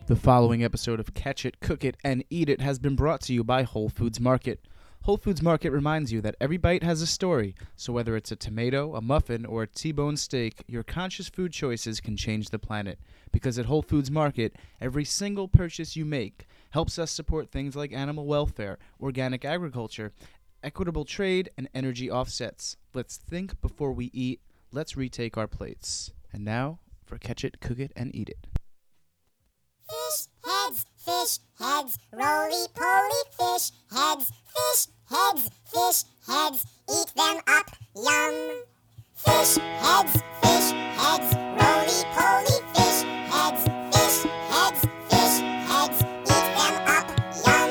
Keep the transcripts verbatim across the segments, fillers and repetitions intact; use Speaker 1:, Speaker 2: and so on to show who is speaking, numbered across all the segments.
Speaker 1: The following episode of Catch It, Cook It, and Eat It has been brought to you by Whole Foods Market. Whole Foods Market reminds you that every bite has a story, so whether it's a tomato, a muffin, or a T-bone steak, your conscious food choices can change the planet. Because at Whole Foods Market, every single purchase you make helps us support things like animal welfare, organic agriculture, equitable trade, and energy offsets. Let's think before we eat. Let's retake our plates. And now, for Catch It, Cook It, and Eat It.
Speaker 2: Fish heads, fish heads, roly-poly fish heads, fish heads, fish heads, eat them up, yum. Fish heads, fish heads, roly-poly fish heads, fish heads, fish heads, eat them up, yum.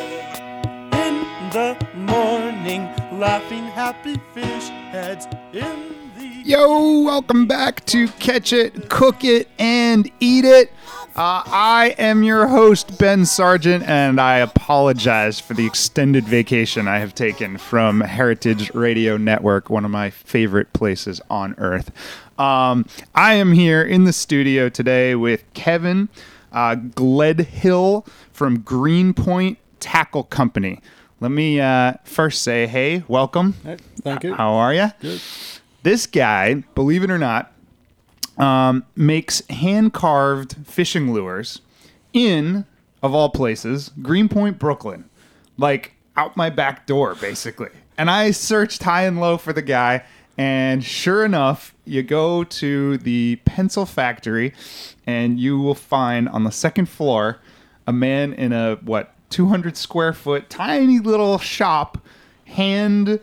Speaker 3: In the morning, laughing happy fish heads in the...
Speaker 4: Yo, welcome back to Catch It, Cook It, and Eat It. Uh, I am your host, Ben Sargent, and I apologize for the extended vacation I have taken from Heritage Radio Network, one of my favorite places on earth. Um, I am here in the studio today with Kevin uh, Gledhill from Greenpoint Tackle Company. Let me uh, first say, hey, welcome.
Speaker 5: Hey, thank you.
Speaker 4: How are you?
Speaker 5: Good.
Speaker 4: This guy, believe it or not, Um, makes hand-carved fishing lures in, of all places, Greenpoint, Brooklyn. Like, out my back door, basically. And I searched high and low for the guy, and sure enough, you go to the pencil factory, and you will find on the second floor a man in a, what, two hundred square foot, tiny little shop, hand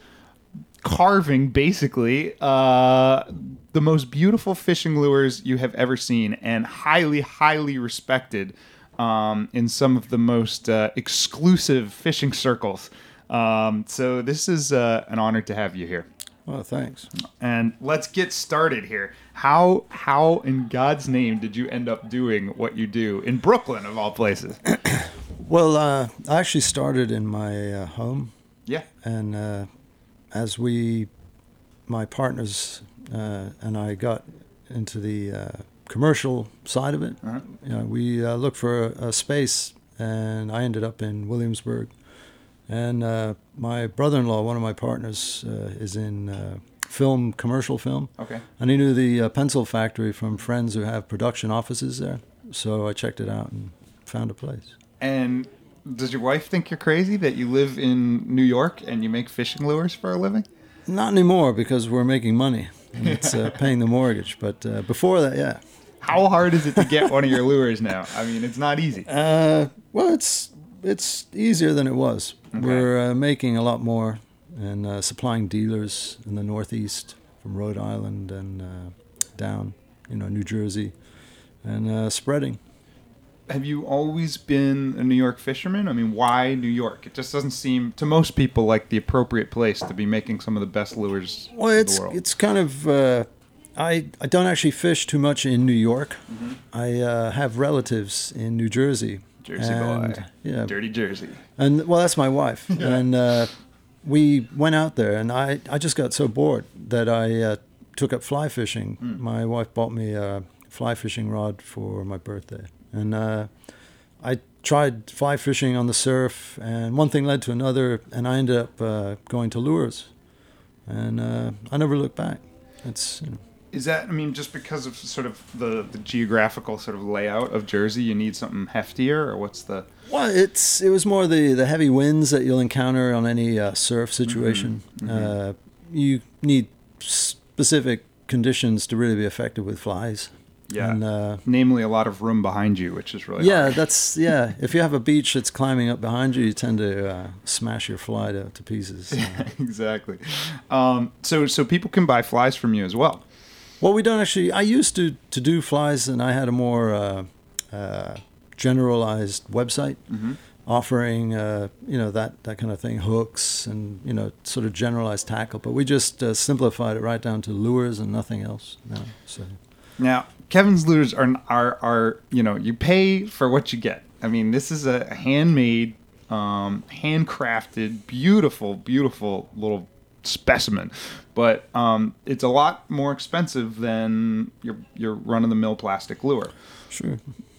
Speaker 4: carving, basically, uh, the most beautiful fishing lures you have ever seen, and highly, highly respected um, in some of the most uh, exclusive fishing circles. Um, so this is uh, an honor to have you here.
Speaker 5: Well, thanks.
Speaker 4: And let's get started here. How, how in God's name did you end up doing what you do in Brooklyn, of all places?
Speaker 5: Well, uh, I actually started in my uh, home.
Speaker 4: Yeah.
Speaker 5: And uh, as we, my partners uh, and I got into the uh, commercial side of it,
Speaker 4: Uh-huh.
Speaker 5: you know, we uh, looked for a, a space, and I ended up in Williamsburg. And uh, my brother-in-law, one of my partners, uh, is in uh, film, commercial film.
Speaker 4: Okay.
Speaker 5: And he knew the uh, pencil factory from friends who have production offices there. So I checked it out and found a place.
Speaker 4: And does your wife think you're crazy that you live in New York and you make fishing lures for a living?
Speaker 5: Not anymore, because we're making money and it's uh, paying the mortgage. But uh, before that, yeah.
Speaker 4: How hard is it to get one of your lures now? I mean, it's not easy.
Speaker 5: Uh, well, it's it's easier than it was.
Speaker 4: Okay.
Speaker 5: We're uh, making a lot more and uh, supplying dealers in the Northeast from Rhode Island and uh, down, you know, New Jersey, and uh, spreading.
Speaker 4: Have you always been a New York fisherman? I mean, why New York? It just doesn't seem, to most people, like the appropriate place to be making some of the best lures
Speaker 5: Well,
Speaker 4: in
Speaker 5: it's
Speaker 4: the world.
Speaker 5: it's kind of. Uh, I I don't actually fish too much in New York.
Speaker 4: Mm-hmm.
Speaker 5: I uh, have relatives in New Jersey.
Speaker 4: Jersey
Speaker 5: and,
Speaker 4: boy.
Speaker 5: Yeah.
Speaker 4: Dirty Jersey.
Speaker 5: And well, that's my wife. And uh, we went out there, and I, I just got so bored that I uh, took up fly fishing.
Speaker 4: Mm.
Speaker 5: My wife bought me a fly fishing rod for my birthday, and uh, I tried fly fishing on the surf, and one thing led to another, and I ended up uh, going to lures, and uh, I never looked back. It's you know,
Speaker 4: Is that, I mean, just because of sort of the, the geographical sort of layout of Jersey, you need something heftier, or what's the...
Speaker 5: well, it's it was more the, the heavy winds that you'll encounter on any uh, surf situation.
Speaker 4: Mm-hmm. Mm-hmm.
Speaker 5: Uh, you need specific conditions to really be effective with flies.
Speaker 4: Yeah,
Speaker 5: And, uh,
Speaker 4: namely a lot of room behind you, which is really
Speaker 5: yeah,
Speaker 4: hard.
Speaker 5: that's yeah. If you have a beach that's climbing up behind you, you tend to uh, smash your fly to, to pieces.
Speaker 4: Exactly. Um, so so people can buy flies from you as well.
Speaker 5: Well, we don't actually. I used to, to do flies, and I had a more uh, uh, generalized website
Speaker 4: Mm-hmm.
Speaker 5: offering, uh, you know, that, that kind of thing, hooks and, you know, sort of generalized tackle. But we just uh, simplified it right down to lures and nothing else now. So.
Speaker 4: Now, Kevin's lures are, are, are, you know, you pay for what you get. I mean, this is a handmade, um, handcrafted, beautiful, beautiful little specimen, but um, it's a lot more expensive than your your run of the mill plastic lure.
Speaker 5: Sure.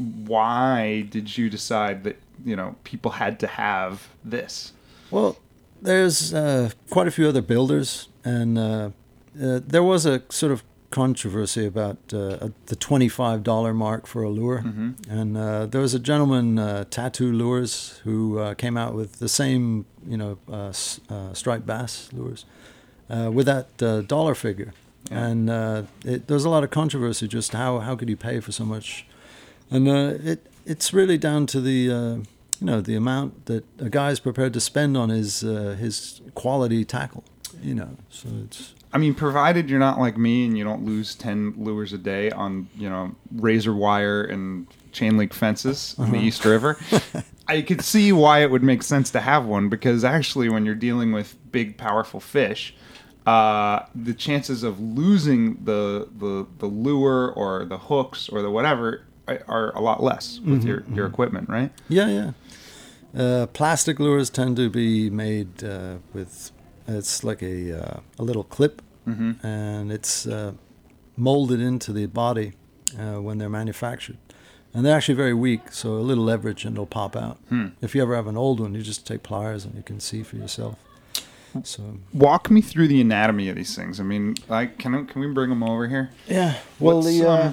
Speaker 4: Why did you decide that you know people had to have this?
Speaker 5: Well, there's uh, quite a few other builders, and uh, uh, there was a sort of controversy about uh, the twenty-five dollars mark for a lure.
Speaker 4: Mm-hmm.
Speaker 5: And uh, there was a gentleman, uh, Tattoo Lures, who uh, came out with the same, you know, uh, s- uh, striped bass lures uh, with that uh, dollar figure.
Speaker 4: Yeah.
Speaker 5: And uh, it, there was a lot of controversy, just how, how could you pay for so much? And uh, it it's really down to the... Uh, you know, the amount that a guy's prepared to spend on his uh, his quality tackle, you know, so it's...
Speaker 4: I mean, provided you're not like me and you don't lose ten lures a day on, you know, razor wire and chain link fences in the East River, I could see why it would make sense to have one, because actually when you're dealing with big, powerful fish, uh, the chances of losing the, the, the lure or the hooks or the whatever are a lot less with
Speaker 5: Mm-hmm,
Speaker 4: your, your equipment, right?
Speaker 5: Yeah, yeah. Uh, plastic lures tend to be made uh, with, it's like a uh, a little clip,
Speaker 4: Mm-hmm.
Speaker 5: and it's uh, molded into the body uh, when they're manufactured. And they're actually very weak, so a little leverage and it'll pop out.
Speaker 4: Hmm.
Speaker 5: If you ever have an old one, you just take pliers and you can see for yourself. So
Speaker 4: Walk me through the anatomy of these things. I mean, like, can I, can we bring them over here?
Speaker 5: yeah, well
Speaker 4: What's,
Speaker 5: the uh,
Speaker 4: um,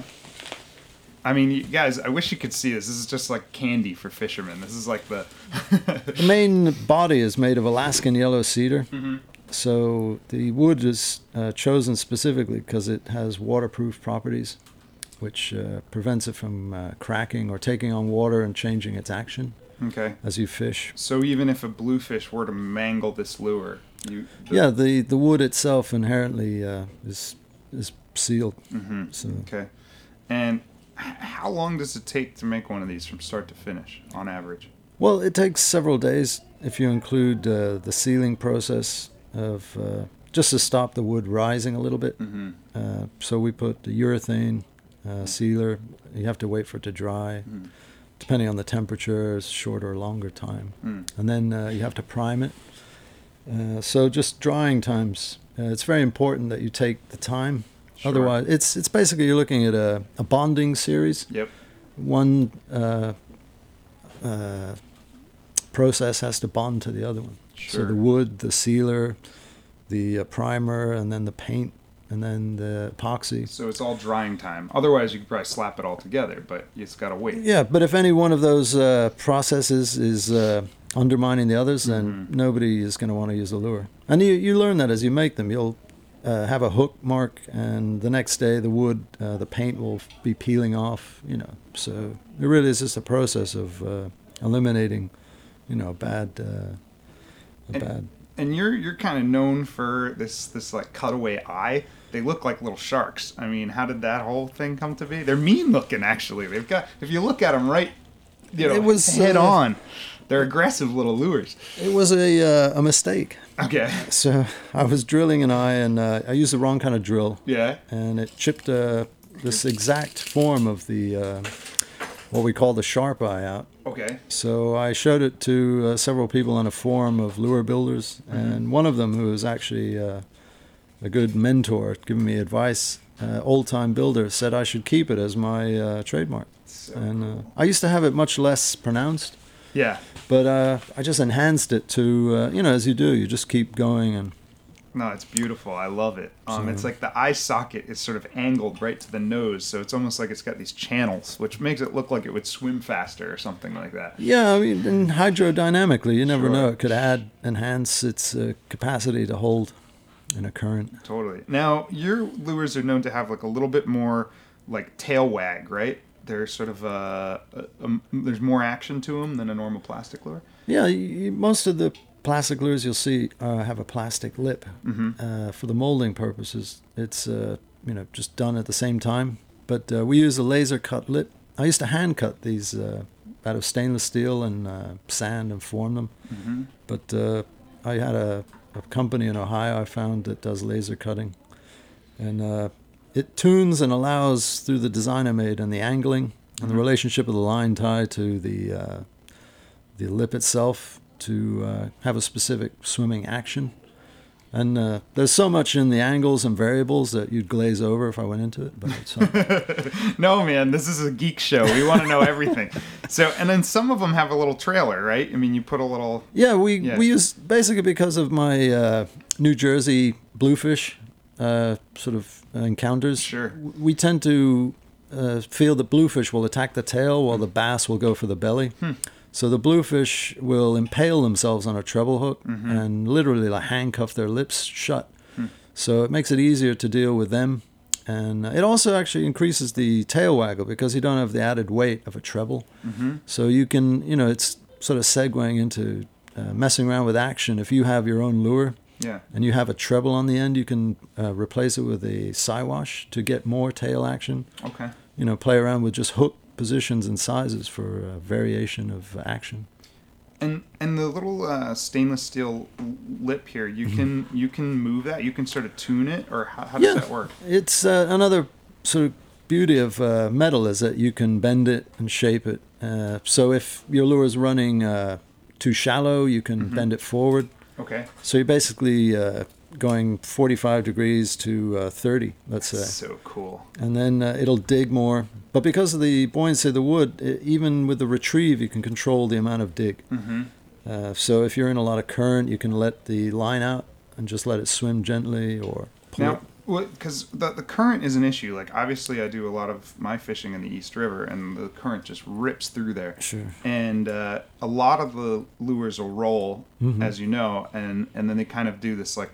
Speaker 4: I mean, you guys, I wish you could see this. This is just like candy for fishermen. This is like the...
Speaker 5: the main body is made of Alaskan yellow cedar.
Speaker 4: Mm-hmm.
Speaker 5: So the wood is uh, chosen specifically because it has waterproof properties, which uh, prevents it from uh, cracking or taking on water and changing its action
Speaker 4: Okay.
Speaker 5: as you fish.
Speaker 4: So even if a bluefish were to mangle this lure, you... The,
Speaker 5: Yeah, the, the wood itself inherently uh, is is sealed.
Speaker 4: Mm-hmm.
Speaker 5: So
Speaker 4: Okay. And h- how long does it take to make one of these from start to finish, on average?
Speaker 5: well, it takes several days if you include uh, the sealing process of uh, just to stop the wood rising a little bit.
Speaker 4: Mm-hmm.
Speaker 5: Uh, so we put the urethane uh, sealer. You have to wait for it to dry.
Speaker 4: Mm.
Speaker 5: Depending on the temperature, it's shorter or longer time.
Speaker 4: Mm.
Speaker 5: And then uh, you have to prime it. Uh, so just drying times. Uh, it's very important that you take the time.
Speaker 4: Sure.
Speaker 5: Otherwise, it's it's basically you're looking at a, a bonding series.
Speaker 4: Yep.
Speaker 5: One uh, uh, process has to bond to the other one. So
Speaker 4: Sure.
Speaker 5: the wood, the sealer, the uh, primer, and then the paint, and then the epoxy.
Speaker 4: So it's all drying time. Otherwise, you could probably slap it all together, but it's got to wait.
Speaker 5: Yeah, but if any one of those uh, processes is uh, undermining the others, then
Speaker 4: Mhm.
Speaker 5: nobody is going to want to use the lure. And you, you learn that as you make them. You'll uh, have a hook mark, and the next day the wood, uh, the paint will be peeling off. You know, so it really is just a process of uh, eliminating, you know, bad, uh, a
Speaker 4: And-
Speaker 5: bad.
Speaker 4: And you're you're kind of known for this this like cutaway eye. They look like little sharks. I mean, how did that whole thing come to be? They're mean looking, actually. They've got, if you look at them right, you know,
Speaker 5: It was,
Speaker 4: head
Speaker 5: uh,
Speaker 4: on, they're aggressive little lures.
Speaker 5: It was a uh, a mistake.
Speaker 4: Okay.
Speaker 5: So I was drilling an eye, and uh, I used the wrong kind of drill.
Speaker 4: Yeah.
Speaker 5: And it chipped uh, this exact form of the uh, what we call the sharp eye out.
Speaker 4: Okay.
Speaker 5: So I showed it to uh, several people on a forum of lure builders, and one of them, who was actually uh, a good mentor, giving me advice, uh, old-time builder, said I should keep it as my uh, trademark.
Speaker 4: So
Speaker 5: And uh,
Speaker 4: cool.
Speaker 5: I used to have it much less pronounced,
Speaker 4: Yeah.
Speaker 5: but uh, I just enhanced it to, uh, you know, as you do, you just keep going. And
Speaker 4: No, it's beautiful. I love it. Um,
Speaker 5: So-
Speaker 4: it's like the eye socket is sort of angled right to the nose, so it's almost like it's got these channels, which makes it look like it would swim faster or something like that.
Speaker 5: yeah, I mean, and hydrodynamically, you never
Speaker 4: Sure.
Speaker 5: know. It could add, enhance its uh, capacity to hold in a current.
Speaker 4: Totally. Now, your lures are known to have like a little bit more like tail wag, right? They're sort of uh, uh um, there's more action to them than a normal plastic lure.
Speaker 5: Yeah, you, most of the plastic lures you'll see uh, have a plastic lip.
Speaker 4: Mm-hmm.
Speaker 5: Uh, for the molding purposes, it's uh, you know just done at the same time. But uh, we use a laser cut lip. I used to hand cut these uh, out of stainless steel and uh, sand and form them.
Speaker 4: Mm-hmm.
Speaker 5: But uh, I had a, a company in Ohio I found that does laser cutting, and uh, it tunes and allows, through the design I made and the angling and the
Speaker 4: Mhm.
Speaker 5: relationship of the line tie to the uh, the lip itself, to uh, have a specific swimming action. And uh, there's so much in the angles and variables that you'd glaze over if I went into it. But it's uh,
Speaker 4: No, man, this is a geek show. We want to know everything. So, and then some of them have a little trailer, right? I mean, you put a little.
Speaker 5: yeah, we
Speaker 4: Yeah.
Speaker 5: we use basically because of my uh, New Jersey bluefish uh, sort of encounters.
Speaker 4: Sure.
Speaker 5: w- We tend to uh, feel that bluefish will attack the tail while the bass will go for the belly.
Speaker 4: Hmm.
Speaker 5: So the bluefish will impale themselves on a treble hook
Speaker 4: Mm-hmm.
Speaker 5: and literally like handcuff their lips shut.
Speaker 4: Hmm.
Speaker 5: So it makes it easier to deal with them. And uh, it also actually increases the tail waggle because you don't have the added weight of a treble.
Speaker 4: Mm-hmm.
Speaker 5: So you can, you know, it's sort of segueing into uh, messing around with action. If you have your own lure
Speaker 4: Yeah.
Speaker 5: and you have a treble on the end, you can uh, replace it with a Siwash to get more tail action.
Speaker 4: Okay.
Speaker 5: You know, play around with just hook positions and sizes for uh, variation of action.
Speaker 4: And and the little uh, stainless steel lip here, you can you can move that. You can sort of tune it, or how, how does that work?
Speaker 5: It's uh, another sort of beauty of uh, metal is that you can bend it and shape it. Uh, so if your lure is running uh, too shallow, you can
Speaker 4: Mm-hmm.
Speaker 5: bend it forward.
Speaker 4: Okay.
Speaker 5: So you're basically uh, going forty-five degrees to uh, thirty, let's say.
Speaker 4: So cool.
Speaker 5: And then uh, it'll dig more. But because of the buoyancy of the wood, i even with the retrieve, you can control the amount of dig.
Speaker 4: Mm-hmm.
Speaker 5: Uh, so if you're in a lot of current, you can let the line out and just let it swim gently or pull
Speaker 4: Now,
Speaker 5: it.
Speaker 4: because the the current is an issue. Like obviously, I do a lot of my fishing in the East River, and the current just rips through there.
Speaker 5: Sure.
Speaker 4: And uh, a lot of the lures will roll,
Speaker 5: Mhm.
Speaker 4: as you know, and and then they kind of do this like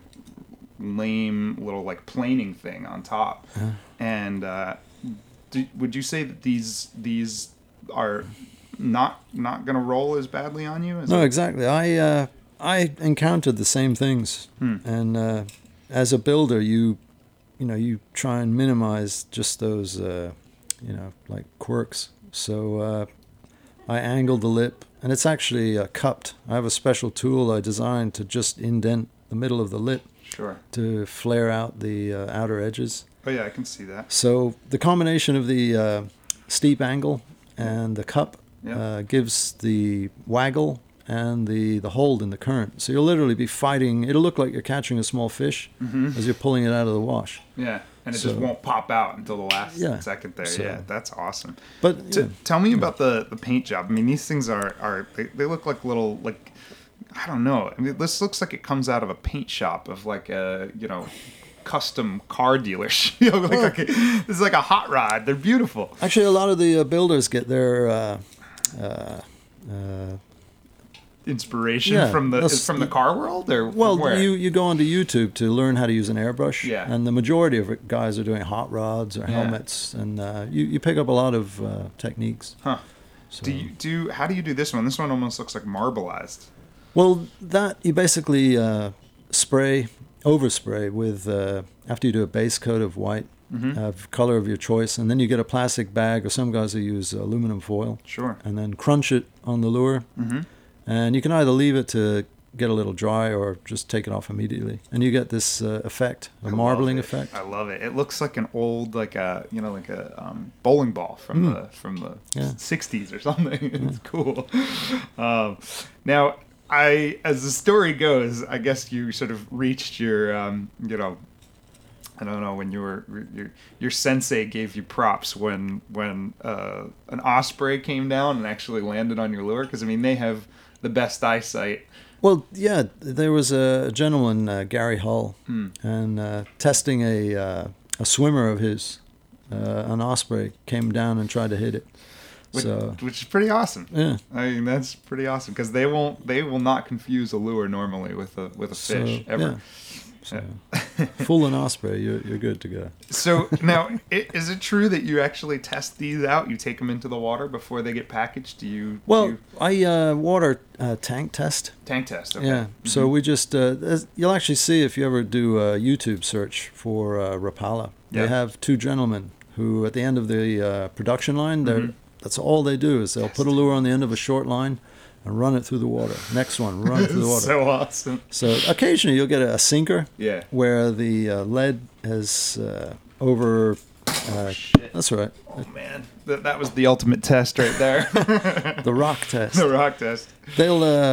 Speaker 4: lame little like planing thing on top.
Speaker 5: Uh-huh.
Speaker 4: And uh, do, would you say that these these are not not gonna roll as badly on you? Is
Speaker 5: No,
Speaker 4: it-
Speaker 5: exactly. I uh, I encountered the same things,
Speaker 4: Hmm.
Speaker 5: and uh, as a builder, you you know you try and minimize just those uh, you know like quirks. So uh, I angled the lip, and it's actually uh, cupped. I have a special tool I designed to just indent the middle of the lip
Speaker 4: Sure.
Speaker 5: to flare out the uh, outer edges.
Speaker 4: Oh yeah, I can see that.
Speaker 5: So the combination of the uh, steep angle and the cup
Speaker 4: Yeah.
Speaker 5: uh, gives the waggle and the, the hold in the current. So you'll literally be fighting. It'll look like you're catching a small fish
Speaker 4: Mhm.
Speaker 5: as you're pulling it out of the wash.
Speaker 4: Yeah, and it just
Speaker 5: So-
Speaker 4: won't pop out until the last
Speaker 5: Yeah,
Speaker 4: second there.
Speaker 5: so-
Speaker 4: yeah, that's awesome.
Speaker 5: But
Speaker 4: T-
Speaker 5: yeah,
Speaker 4: tell me about the, the paint job. I mean, these things are, are they, they look like little, like, I don't know. I mean, this looks like it comes out of a paint shop of like a, you know, custom car dealership. You know, like, like a, this is like a hot rod. They're beautiful.
Speaker 5: actually, a lot of the uh, builders get their uh, uh, uh,
Speaker 4: Inspiration
Speaker 5: Yeah,
Speaker 4: from the
Speaker 5: that's-
Speaker 4: from the car world, or from
Speaker 5: well,
Speaker 4: where?
Speaker 5: you you go onto YouTube to learn how to use an airbrush,
Speaker 4: Yeah.
Speaker 5: and the majority of it, guys are doing hot rods or
Speaker 4: Yeah.
Speaker 5: helmets, and uh, you you pick up a lot of uh, techniques.
Speaker 4: Huh.
Speaker 5: So.
Speaker 4: Do you do? How do you do this one? This one almost looks like marbleized.
Speaker 5: Well, that you basically uh, spray, overspray with uh, after you do a base coat of white,
Speaker 4: Mhm.
Speaker 5: of color of your choice, and then you get a plastic bag, or some guys will use aluminum foil,
Speaker 4: Sure.
Speaker 5: and then crunch it on the lure,
Speaker 4: Mm-hmm.
Speaker 5: and you can either leave it to get a little dry or just take it off immediately, and you get this uh, effect, a marbling effect.
Speaker 4: I love it. It looks like an old, like a you know, like a um, bowling ball from
Speaker 5: Mm.
Speaker 4: the from the
Speaker 5: Yeah.
Speaker 4: sixties or something. It's cool. Um, now, I, as the story goes, I guess you sort of reached your, um, you know, I don't know when you were your your sensei gave you props when when uh, an osprey came down and actually landed on your lure, because I mean they have the best eyesight.
Speaker 5: Well, yeah, there was a gentleman, uh, Gary Hull,
Speaker 4: Hmm.
Speaker 5: and uh, testing a uh, a swimmer of his, uh, an osprey, came down and tried to hit it.
Speaker 4: Which,
Speaker 5: So
Speaker 4: which is pretty awesome.
Speaker 5: yeah,
Speaker 4: I mean that's pretty awesome because they won't they will not confuse a lure normally with a with a fish
Speaker 5: so,
Speaker 4: ever.
Speaker 5: yeah. So fool an osprey, you're you're good to go.
Speaker 4: So now, i- is it true that you actually test these out? You take them into the water before they get packaged? Do you? do
Speaker 5: Well,
Speaker 4: you
Speaker 5: I uh, water uh, tank test.
Speaker 4: tank test. Okay.
Speaker 5: Yeah. So we just uh, there's- you'll actually see if you ever do a YouTube search for uh, Rapala. They
Speaker 4: Yeah.
Speaker 5: have two gentlemen who, at the end of the uh, production line, they're
Speaker 4: Mhm.
Speaker 5: that's all they do is they'll put a lure on the end of a short line and run it through the water. Next one, run it through the water.
Speaker 4: So awesome.
Speaker 5: So occasionally you'll get a, a sinker
Speaker 4: Yeah.
Speaker 5: where the uh, lead has uh, over. Uh,
Speaker 4: Shit.
Speaker 5: that's right.
Speaker 4: Oh man, that that was the ultimate test right there.
Speaker 5: The rock test.
Speaker 4: the rock test.
Speaker 5: They'll uh,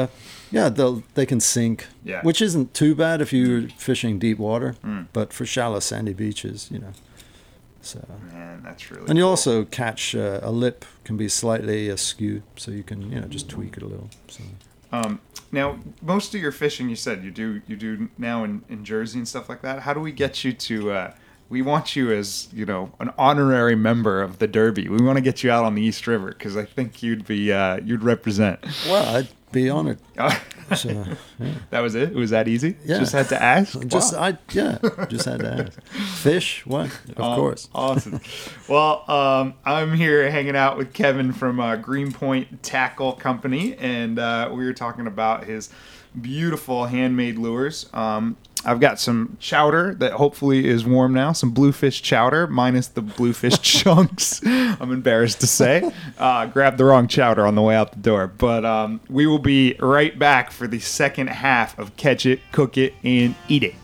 Speaker 5: Yeah, they'll they can sink,
Speaker 4: Yeah.
Speaker 5: which isn't too bad if you're fishing deep water,
Speaker 4: Mm.
Speaker 5: but for shallow sandy beaches, you know. So
Speaker 4: Man, that's really
Speaker 5: and you
Speaker 4: cool.
Speaker 5: also catch uh, a lip can be slightly askew, so you can you know just tweak it a little. So
Speaker 4: Um, now, most of your fishing, you said you do you do now in, in Jersey and stuff like that. How do we get you to? Uh, we want you as you know an honorary member of the Derby. We want to get you out on the East River because I think you'd be uh, you'd represent.
Speaker 5: well, I'd be honored. So, yeah.
Speaker 4: That was it. It was that easy.
Speaker 5: Yeah.
Speaker 4: Just had to ask.
Speaker 5: Just
Speaker 4: Wow.
Speaker 5: I yeah, just had to ask. Fish? What? Of
Speaker 4: Um,
Speaker 5: course.
Speaker 4: Awesome. Well, um, I'm here hanging out with Kevin from uh, Greenpoint Tackle Company, and uh, we were talking about his beautiful handmade lures. Um, I've got some chowder that hopefully is warm now, some bluefish chowder, minus the bluefish chunks, I'm embarrassed to say. Uh, grabbed the wrong chowder on the way out the door. But um, we will be right back for the second half of Catch It, Cook It, and Eat It.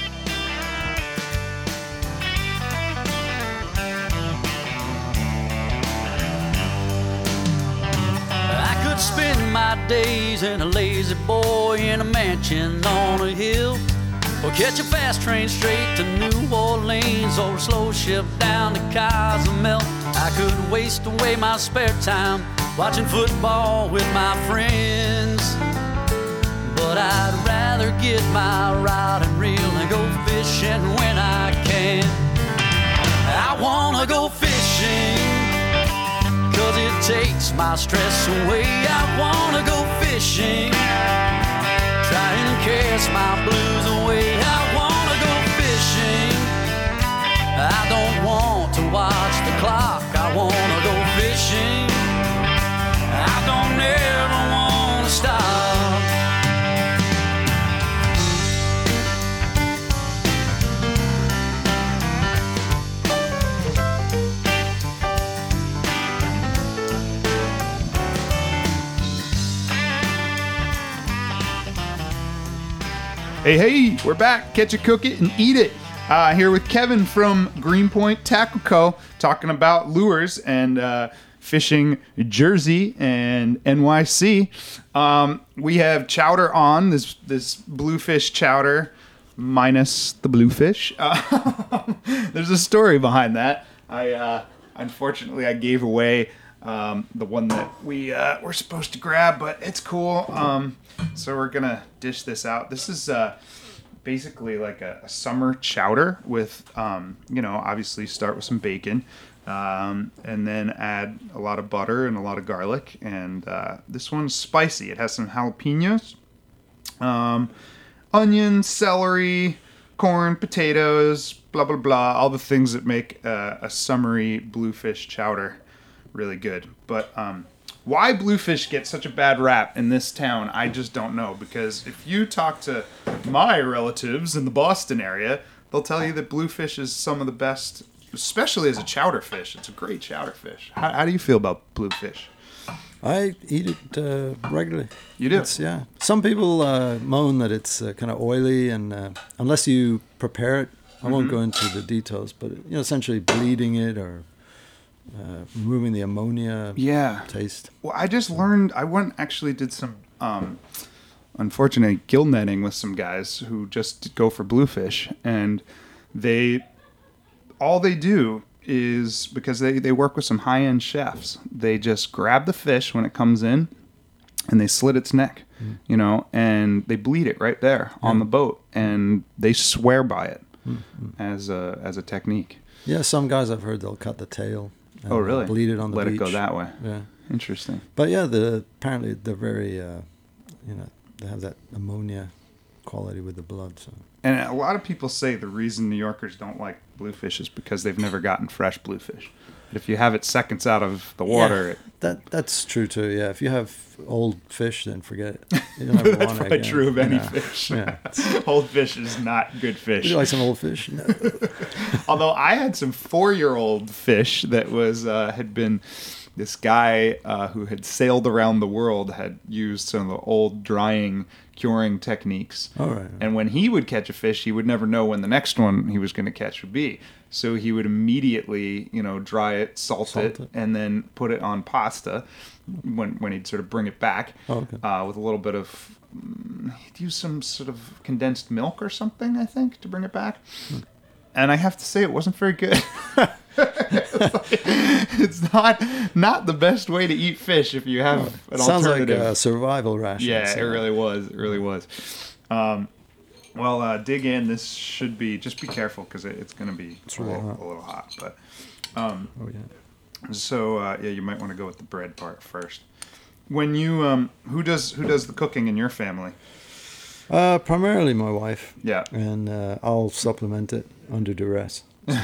Speaker 6: I could spend my days in a lazy boy in a mansion on a hill, or catch a fast train straight to New Orleans, or a slow ship down to Cozumel. I could waste away my spare time watching football with my friends, but I'd rather get my rod and reel and go fishing when I can. I wanna go fishing 'cause it takes my stress away. I wanna go fishing, try and cast my blues away. I wanna go fishing, I don't want to watch the clock. I wanna go fishing, I don't ever wanna stop.
Speaker 4: Hey, hey, we're back. Catch it, cook it, and eat it. Uh, here with Kevin from Greenpoint Tackle Co. talking about lures and uh, fishing Jersey and N Y C. Um, we have chowder on, this this bluefish chowder minus the bluefish. Uh, there's a story behind that. I uh, unfortunately I gave away um, the one that we uh, were supposed to grab, but it's cool. Um, so we're gonna dish this out. This is uh, basically like a, a summer chowder with, um, you know, obviously start with some bacon, um, and then add a lot of butter and a lot of garlic. And uh, this one's spicy. It has some jalapenos, um, onion, celery, corn, potatoes, blah blah blah, all the things that make uh, a summery bluefish chowder really good. But um, why bluefish get such a bad rap in this town, I just don't know. Because if you talk to my relatives in the Boston area, they'll tell you that bluefish is some of the best, especially as a chowder fish. It's a great chowder fish. How, how do you feel about bluefish?
Speaker 5: I eat it uh, regularly.
Speaker 4: You do?
Speaker 5: It's, yeah. Some people uh, moan that it's uh, kind of oily, and uh, unless you prepare it, I won't go into the details, but you know, essentially bleeding it or uh, removing the ammonia
Speaker 4: Yeah.
Speaker 5: taste.
Speaker 4: Well, I just learned. I went actually did some, um, unfortunately, gill netting with some guys who just go for bluefish, and they all they do is because they they work with some high end chefs. They just grab the fish when it comes in, and they slit its neck, mm. you know, and they bleed it right there yeah. on the boat, and they swear by it mm-hmm. as a as a technique.
Speaker 5: Yeah, some guys I've heard they'll cut the tail. And
Speaker 4: oh, really?
Speaker 5: Bleed it on the
Speaker 4: Let
Speaker 5: beach.
Speaker 4: it go that way.
Speaker 5: Yeah.
Speaker 4: Interesting.
Speaker 5: But yeah, the apparently they're very, uh, you know, they have that ammonia quality with the blood. So.
Speaker 4: And a lot of people say the reason New Yorkers don't like bluefish is because they've never gotten fresh bluefish. But if you have it seconds out of the water,
Speaker 5: yeah,
Speaker 4: it,
Speaker 5: that that's true too. Yeah, if you have old fish, then forget it. You don't ever
Speaker 4: that's
Speaker 5: want it
Speaker 4: probably
Speaker 5: again.
Speaker 4: true of any
Speaker 5: Yeah.
Speaker 4: fish.
Speaker 5: Yeah.
Speaker 4: Old fish is not good fish.
Speaker 5: Would you like some old fish? No.
Speaker 4: Although I had some four-year-old fish that was uh, had been this guy uh, who had sailed around the world had used some of the old drying, curing techniques.
Speaker 5: All right.
Speaker 4: And when he would catch a fish, he would never know when the next one he was going to catch would be. So he would immediately, you know, dry it, salt,
Speaker 5: Salt
Speaker 4: it,
Speaker 5: it.
Speaker 4: and then put it on pasta. when when he'd sort of bring it back
Speaker 5: Oh, okay.
Speaker 4: uh, with a little bit of. mm, He'd use some sort of condensed milk or something, I think, to bring it back.
Speaker 5: Hmm.
Speaker 4: And I have to say, it wasn't very good. it's, like- it's not not the best way to eat fish if you have an
Speaker 5: Sounds like
Speaker 4: alternative.
Speaker 5: a survival ration.
Speaker 4: Yeah,
Speaker 5: so-
Speaker 4: it really was. It really was. Um, well, uh, dig in. This should be. Just be careful because it, it's going to be a
Speaker 5: really
Speaker 4: little,
Speaker 5: hot.
Speaker 4: a little hot. But um,
Speaker 5: Oh yeah.
Speaker 4: so uh, yeah, you might want to go with the bread part first. When you um, who does who does the cooking in your family?
Speaker 5: Uh, primarily my wife.
Speaker 4: Yeah.
Speaker 5: And uh, I'll supplement it under duress.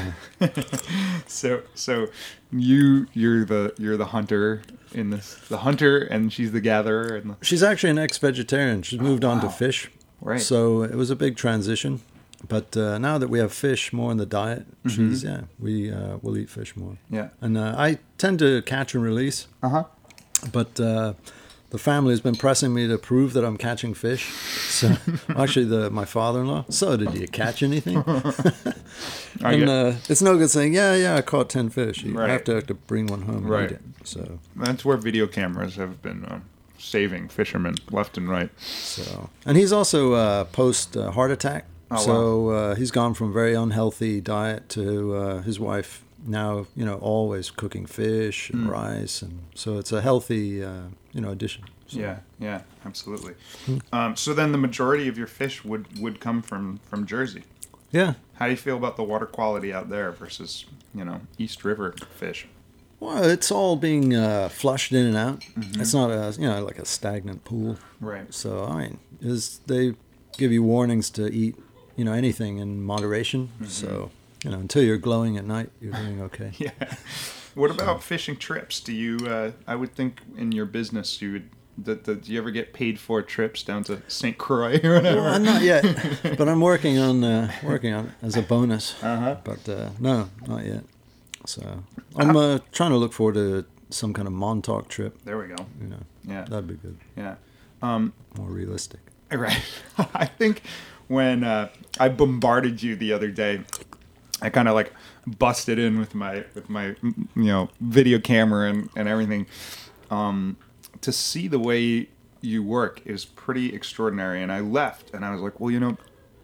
Speaker 4: So so you you're the you're the hunter in this the hunter and she's the gatherer and the,
Speaker 5: She's actually an ex-vegetarian. She's moved on to
Speaker 4: wow.
Speaker 5: fish.
Speaker 4: Right.
Speaker 5: So it was a big transition. But uh, now that we have fish more in the diet, she's, yeah, we uh, will eat fish more.
Speaker 4: yeah.
Speaker 5: And uh, I tend to catch and release,
Speaker 4: Uh huh.
Speaker 5: but uh, the family has been pressing me to prove that I'm catching fish. So actually, the my father-in-law. So did you catch anything?
Speaker 4: I
Speaker 5: and
Speaker 4: get-
Speaker 5: uh, it's no good saying, yeah, yeah, I caught ten fish. You
Speaker 4: Right.
Speaker 5: have to have to bring one home and
Speaker 4: Right.
Speaker 5: eat it. So,
Speaker 4: That's where video cameras have been uh, saving fishermen left and right.
Speaker 5: so, and he's also uh, post uh, heart attack.
Speaker 4: Oh,
Speaker 5: so uh, he's gone from very unhealthy diet to uh, his wife now, you know, always cooking fish and
Speaker 4: Mm.
Speaker 5: rice, and so it's a healthy, uh, you know, addition. So,
Speaker 4: Yeah, yeah, absolutely.
Speaker 5: Hmm.
Speaker 4: Um, so then the majority of your fish would, would come from, from Jersey.
Speaker 5: yeah.
Speaker 4: How do you feel about the water quality out there versus, you know, East River fish?
Speaker 5: Well, it's all being uh, flushed in and out.
Speaker 4: Mm-hmm.
Speaker 5: It's not a, you know, like a stagnant pool.
Speaker 4: Right.
Speaker 5: So I mean, is they give you warnings to eat, you know, anything in moderation.
Speaker 4: Mm-hmm.
Speaker 5: So you know, until you're glowing at night, you're doing okay.
Speaker 4: Yeah. What about fishing trips? Do you, uh, I would think in your business you would, that, that, do you ever get paid for trips down to Saint Croix or whatever?
Speaker 5: Well, not yet, but I'm working on uh, working on it as a bonus.
Speaker 4: Uh-huh.
Speaker 5: But uh, no, not yet. So I'm uh, trying to look forward to some kind of Montauk trip.
Speaker 4: There we go.
Speaker 5: You know,
Speaker 4: Yeah.
Speaker 5: that'd be good,
Speaker 4: Yeah. Um,
Speaker 5: more realistic.
Speaker 4: Right. I think when uh, I bombarded you the other day, I kind of like busted in with my with my you know video camera and, and everything. Um, to see the way you work is pretty extraordinary. And I left, and I was like, well, you know,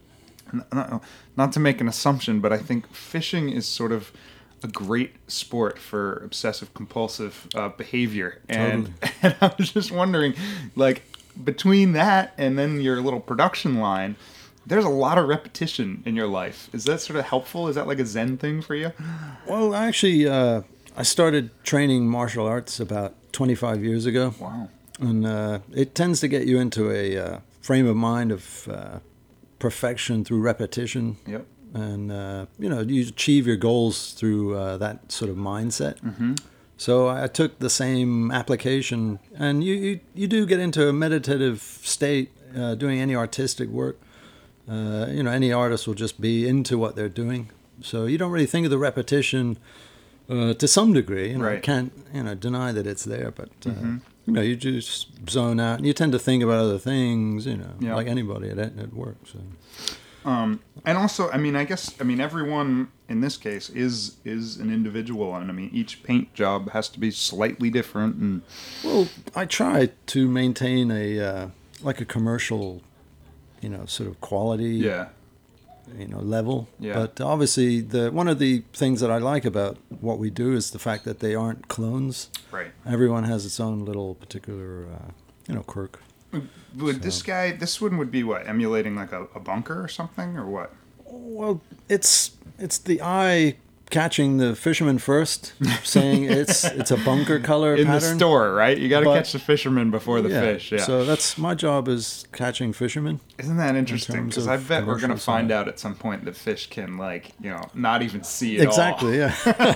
Speaker 4: not, not to make an assumption, but I think fishing is sort of a great sport for obsessive compulsive uh, behavior. And, and I was just wondering, like, between that and then your little production line, there's a lot of repetition in your life. Is that sort of helpful? Is that like a Zen thing for you?
Speaker 5: Well, actually, uh, I started training martial arts about twenty-five years ago.
Speaker 4: Wow.
Speaker 5: And uh, it tends to get you into a uh, frame of mind of uh, perfection through repetition.
Speaker 4: Yep.
Speaker 5: And, uh, you know, you achieve your goals through uh, that sort of mindset. Mm-hmm. So I took the same application, and you, you, you do get into a meditative state uh, doing any artistic work. Uh, you know, any artist will just be into what they're doing. So you don't really think of the repetition uh, to some degree. You know,
Speaker 4: Right.
Speaker 5: can't, you know, deny that it's there, but, uh, you know, you just zone out. And you tend to think about other things, you know,
Speaker 4: Yeah.
Speaker 5: like anybody at, at work. So.
Speaker 4: Um, and also, I mean, I guess, I mean, everyone in this case is is an individual, and I mean, each paint job has to be slightly different. And
Speaker 5: Well, I try to maintain a, uh, like a commercial, you know, sort of quality.
Speaker 4: yeah,
Speaker 5: you know, level.
Speaker 4: Yeah.
Speaker 5: But obviously, the one of the things that I like about what we do is the fact that they aren't clones.
Speaker 4: right.
Speaker 5: Everyone has its own little particular, uh, you know, quirk.
Speaker 4: Would this guy, this one would be what, emulating like a, a bunker or something, or what?
Speaker 5: Well, it's it's the eye catching the fisherman first, saying it's it's a bunker color
Speaker 4: In
Speaker 5: pattern.
Speaker 4: the store, right? You got to
Speaker 5: But-
Speaker 4: catch the fisherman before the
Speaker 5: yeah.
Speaker 4: fish. Yeah.
Speaker 5: So that's my job is catching fishermen.
Speaker 4: Isn't that interesting?
Speaker 5: terms
Speaker 4: Because
Speaker 5: of
Speaker 4: I bet we're going to
Speaker 5: commercial
Speaker 4: find
Speaker 5: side.
Speaker 4: out at some point that fish can, like, you know, not even see it
Speaker 5: Exactly. Yeah.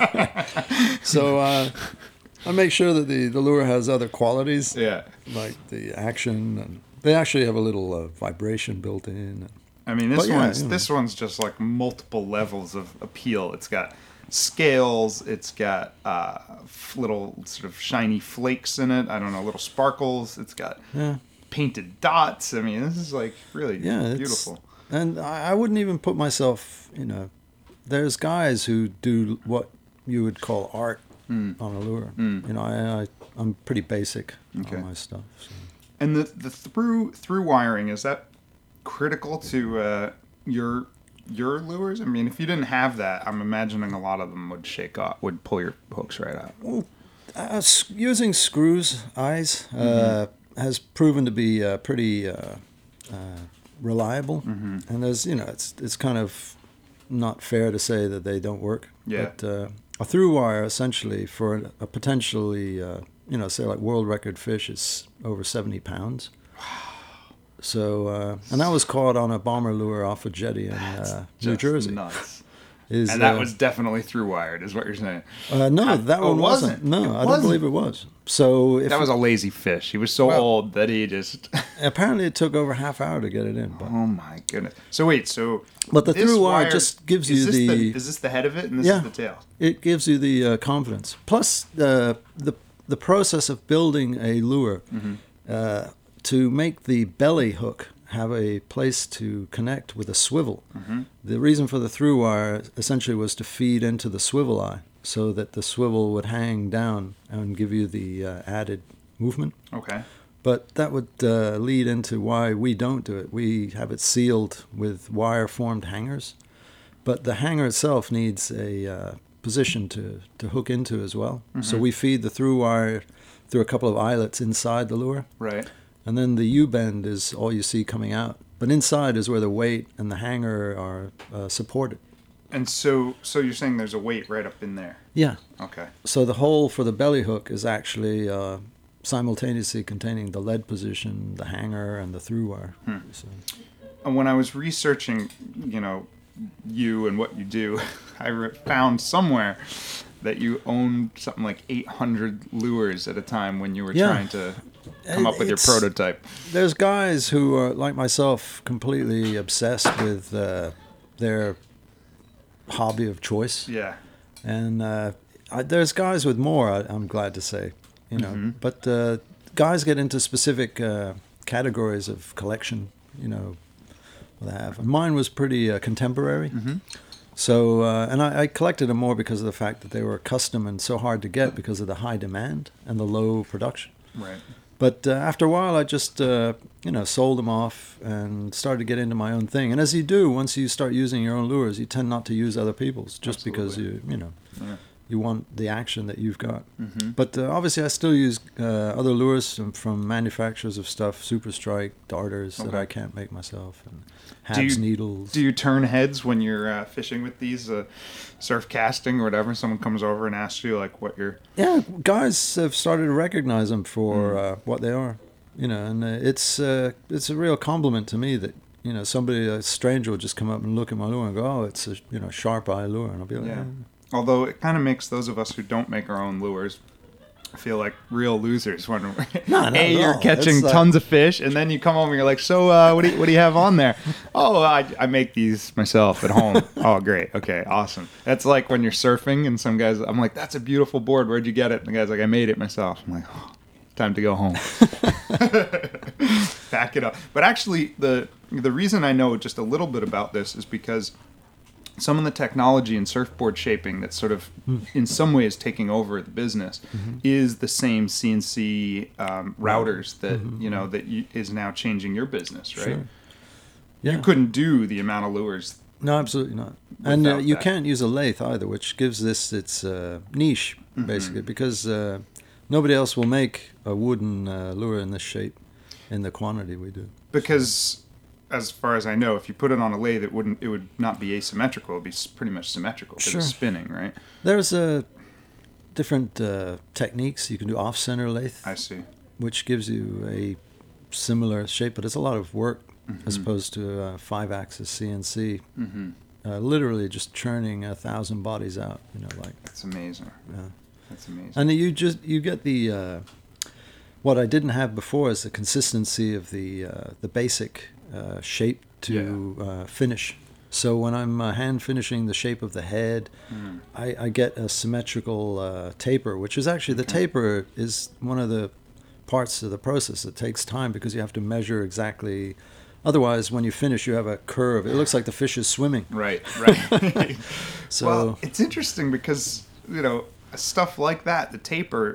Speaker 5: So uh, I make sure that the the lure has other qualities.
Speaker 4: all. Yeah.
Speaker 5: Like the action, and they actually have a little uh, vibration built in.
Speaker 4: I mean, this
Speaker 5: But yeah,
Speaker 4: one's
Speaker 5: you know.
Speaker 4: this one's just like multiple levels of appeal. It's got scales. It's got uh, f- little sort of shiny flakes in it. I don't know, little sparkles. It's got
Speaker 5: Yeah,
Speaker 4: painted dots. I mean, this is like really
Speaker 5: yeah, it's,
Speaker 4: beautiful.
Speaker 5: And I, I wouldn't even put myself, you know, there's guys who do what you would call art
Speaker 4: Hmm.
Speaker 5: on a lure. You know, I, I I'm pretty basic
Speaker 4: Okay.
Speaker 5: on my stuff. So.
Speaker 4: And the the through through wiring, is that critical to uh, your your lures? I mean, if you didn't have that, I'm imagining a lot of them would shake off, would pull your hooks right out.
Speaker 5: Uh, s- using screws, eyes, uh,
Speaker 4: Mm-hmm.
Speaker 5: has proven to be uh, pretty uh, uh, reliable.
Speaker 4: Mm-hmm.
Speaker 5: And there's, you know, it's it's kind of not fair to say that they don't work.
Speaker 4: Yeah.
Speaker 5: But uh, a through wire, essentially, for a, a potentially, uh, you know, say like world record fish is over seventy pounds. So, uh, and that was caught on a bomber lure off a jetty in uh, New
Speaker 4: Just
Speaker 5: Jersey.
Speaker 4: nuts.
Speaker 5: Is,
Speaker 4: And that
Speaker 5: uh,
Speaker 4: was definitely through wired, is what you're saying.
Speaker 5: uh, no, that
Speaker 4: oh,
Speaker 5: one
Speaker 4: it
Speaker 5: wasn't.
Speaker 4: wasn't?
Speaker 5: No,
Speaker 4: It
Speaker 5: I don't
Speaker 4: wasn't?
Speaker 5: believe it was. So if
Speaker 4: That was a lazy fish. He was so
Speaker 5: Well-
Speaker 4: old that he just.
Speaker 5: apparently it took over a half hour to get it in. But
Speaker 4: Oh my goodness! So wait, so
Speaker 5: But the
Speaker 4: this
Speaker 5: through wire just gives
Speaker 4: is
Speaker 5: you
Speaker 4: this
Speaker 5: the-
Speaker 4: is this the head of it and this
Speaker 5: Yeah.
Speaker 4: is the tail?
Speaker 5: it gives you the uh, confidence. Plus, uh, the the process of building a lure
Speaker 4: Mm-hmm.
Speaker 5: uh, to make the belly hook have a place to connect with a swivel.
Speaker 4: Mm-hmm.
Speaker 5: The reason for the through wire essentially was to feed into the swivel eye, so that the swivel would hang down and give you the uh, added movement.
Speaker 4: Okay.
Speaker 5: But that would uh, lead into why we don't do it. We have it sealed with wire-formed hangers, but the hanger itself needs a uh, position to, to hook into as well. So we feed the through wire through a couple of eyelets inside the lure,
Speaker 4: Right.
Speaker 5: and then the U-bend is all you see coming out. But inside is where the weight and the hanger are uh, supported.
Speaker 4: And so so you're saying there's a weight right up in there.
Speaker 5: Yeah.
Speaker 4: Okay.
Speaker 5: So the hole for the belly hook is actually uh, simultaneously containing the lead position, the hanger, and the through wire. So.
Speaker 4: And when I was researching, you know, you and what you do, I re- found somewhere that you owned something like eight hundred lures at a time when you were
Speaker 5: Yeah.
Speaker 4: trying to come up with your
Speaker 5: It's-
Speaker 4: prototype.
Speaker 5: There's guys who are, like myself, completely obsessed with uh, their hobby of choice.
Speaker 4: Yeah.
Speaker 5: And uh, I, there's guys with more, I, I'm glad to say. You know,
Speaker 4: Mm-hmm.
Speaker 5: But uh, guys get into specific uh, categories of collection, you know, what they have. And mine was pretty uh, contemporary.
Speaker 4: Mm-hmm.
Speaker 5: So, uh, and I, I collected them more because of the fact that they were custom and so hard to get because of the high demand and the low production.
Speaker 4: Right.
Speaker 5: But uh, after a while, I just, uh, you know, sold them off and started to get into my own thing. And as you do, once you start using your own lures, you tend not to use other people's just because you, you know,
Speaker 4: Yeah.
Speaker 5: you want the action that you've got.
Speaker 4: Mm-hmm.
Speaker 5: But uh, obviously, I still use uh, other lures from, from manufacturers of stuff, Super Strike, darters that
Speaker 4: Okay.
Speaker 5: I can't make myself, and
Speaker 4: Do you-
Speaker 5: Habs needles.
Speaker 4: Do you turn heads when you're uh, fishing with these, uh, surf casting or whatever? Someone comes over and asks you like what you're.
Speaker 5: Yeah, guys have started to recognize them for
Speaker 4: Mm.
Speaker 5: uh, what they are, you know, and uh, it's uh, it's a real compliment to me that, you know, somebody, a stranger, will just come up and look at my lure and go, oh, it's a, you know, sharp eye lure, and I'll be like,
Speaker 4: Yeah.
Speaker 5: yeah.
Speaker 4: Although it kind of makes those of us who don't make our own lures feel like real losers when
Speaker 5: No, not
Speaker 4: A,
Speaker 5: at
Speaker 4: you're
Speaker 5: all.
Speaker 4: catching
Speaker 5: It's like-
Speaker 4: tons of fish, and then you come home and you're like, so uh, what do you, what do you have on there? Oh, I, I make these myself at home. Oh, great. Okay, awesome. That's like when you're surfing and some guys, I'm like, that's a beautiful board. Where'd you get it? And the guy's like, I made it myself. I'm like, oh, time to go home. Back it up. But actually, the the reason I know just a little bit about this is because some of the technology in surfboard shaping that's sort of
Speaker 5: Hmm.
Speaker 4: in some ways taking over the business
Speaker 5: Mm-hmm.
Speaker 4: is the same C N C um, routers that you know that you, is now changing your business, right?
Speaker 5: Mm-hmm. Sure. Yeah.
Speaker 4: You couldn't do the amount of lures.
Speaker 5: No, absolutely not. And uh,
Speaker 4: Without
Speaker 5: you
Speaker 4: that.
Speaker 5: can't use a lathe either, which gives this its uh, niche,
Speaker 4: Mm-hmm.
Speaker 5: basically, because uh, nobody else will make a wooden uh, lure in this shape in the quantity we do.
Speaker 4: Because as far as I know, if you put it on a lathe, it wouldn't it would not be asymmetrical. It'd be s- pretty much symmetrical because
Speaker 5: Sure.
Speaker 4: it's spinning, right?
Speaker 5: There's uh, different uh, techniques. You can do off-center lathe,
Speaker 4: I see.
Speaker 5: which gives you a similar shape, but it's a lot of work
Speaker 4: Mm-hmm.
Speaker 5: as opposed to uh, five-axis C N C.
Speaker 4: Mm-hmm.
Speaker 5: Uh, literally just churning a thousand bodies out, you know, like.
Speaker 4: That's amazing.
Speaker 5: Yeah.
Speaker 4: That's amazing.
Speaker 5: And you just you get the uh, what I didn't have before is the consistency of the uh, the basic uh, shape to uh, finish. So when I'm uh, hand finishing the shape of the head,
Speaker 4: Mm.
Speaker 5: I, I get a symmetrical uh, taper, which is actually the taper is one of the parts of the process that takes time because you have to measure exactly. Otherwise, when you finish, you have a curve. It looks like the fish is swimming.
Speaker 4: Right, right.
Speaker 5: So
Speaker 4: well, it's interesting because, you know, stuff like that, the taper,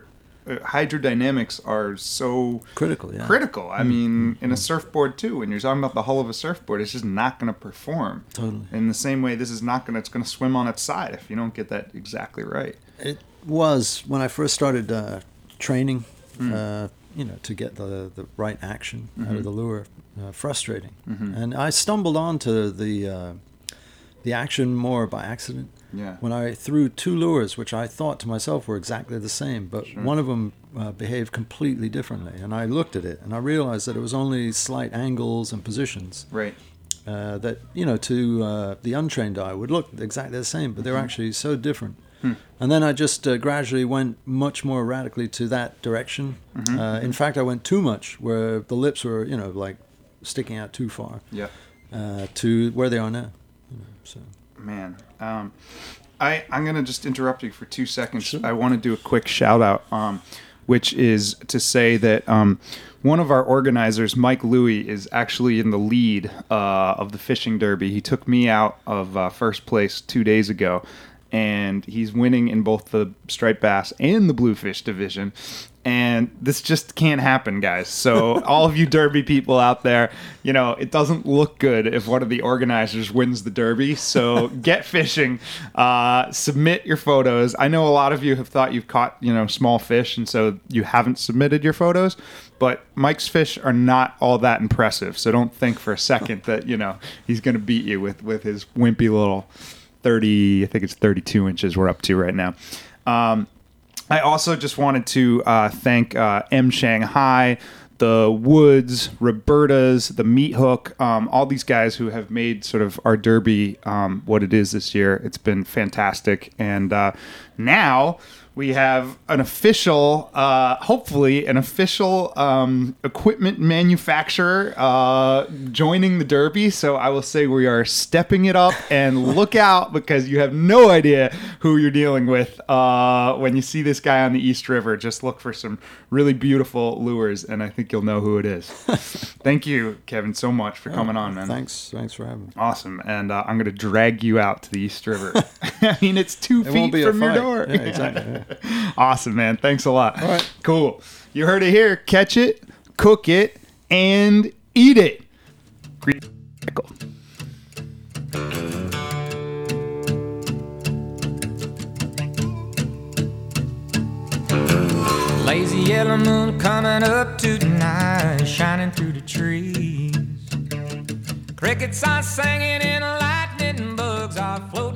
Speaker 4: uh, hydrodynamics are so
Speaker 5: Critical, yeah.
Speaker 4: critical. I mean, in a surfboard too, when you're talking about the hull of a surfboard, it's just not going to perform.
Speaker 5: Totally.
Speaker 4: In the same way, this is not going to, it's going to swim on its side if you don't get that exactly right.
Speaker 5: It was when I first started uh, training,
Speaker 4: Mm.
Speaker 5: uh, you know, to get the, the right action
Speaker 4: Mm-hmm.
Speaker 5: out of the lure, uh, frustrating. And I stumbled onto the uh, the action more by accident.
Speaker 4: Yeah.
Speaker 5: When I threw two lures, which I thought to myself were exactly the same, but one of them uh, behaved completely differently. And I looked at it, and I realized that it was only slight angles and positions
Speaker 4: Right.
Speaker 5: uh, that, you know, to uh, the untrained eye would look exactly the same, but they're actually so different. And then I just uh, gradually went much more radically to that direction. Uh, in fact, I went too much, where the lips were, you know, like sticking out too far,
Speaker 4: Yeah.
Speaker 5: uh, to where they are now. You know, so.
Speaker 4: Man, um, I I'm gonna just interrupt you for two seconds.
Speaker 5: Sure.
Speaker 4: I want to do a quick shout out, um, which is to say that um, one of our organizers, Mike Louie, is actually in the lead uh, of the fishing derby. He took me out of uh, first place two days ago, and he's winning in both the striped bass and the bluefish division. And this just can't happen, guys. So all of you derby people out there, you know, it doesn't look good if one of the organizers wins the derby. So get fishing, uh, submit your photos. I know a lot of you have thought you've caught, you know, small fish, and so you haven't submitted your photos. But Mike's fish are not all that impressive. So don't think for a second that, you know, he's going to beat you with, with his wimpy little thirty, I think it's thirty-two inches we're up to right now. Um, I also just wanted to uh, thank uh, M Shanghai, the Woods, Roberta's, the Meat Hook, um, all these guys who have made sort of our derby um, what it is this year. It's been fantastic. And uh, now we have an official, uh, hopefully an official um, equipment manufacturer uh, joining the derby. So I will say we are stepping it up, and look out, because you have no idea who you're dealing with. Uh, when you see this guy on the East River, just look for some really beautiful lures, and I think you'll know who it is. Thank you, Kevin, so much for coming on, man.
Speaker 5: Thanks, thanks for having me.
Speaker 4: Awesome. And uh, I'm going to drag you out to the East River. I mean, it's two
Speaker 5: It
Speaker 4: feet
Speaker 5: won't be a
Speaker 4: from your
Speaker 5: fight.
Speaker 4: door.
Speaker 5: Yeah, exactly. yeah.
Speaker 4: Awesome, man. Thanks a lot.
Speaker 5: All right.
Speaker 4: Cool. You heard it here. Catch it, cook it, and eat it. Green pickle.
Speaker 7: Lazy yellow moon coming up tonight, shining through the trees. Crickets are singing and lightning bugs are floating.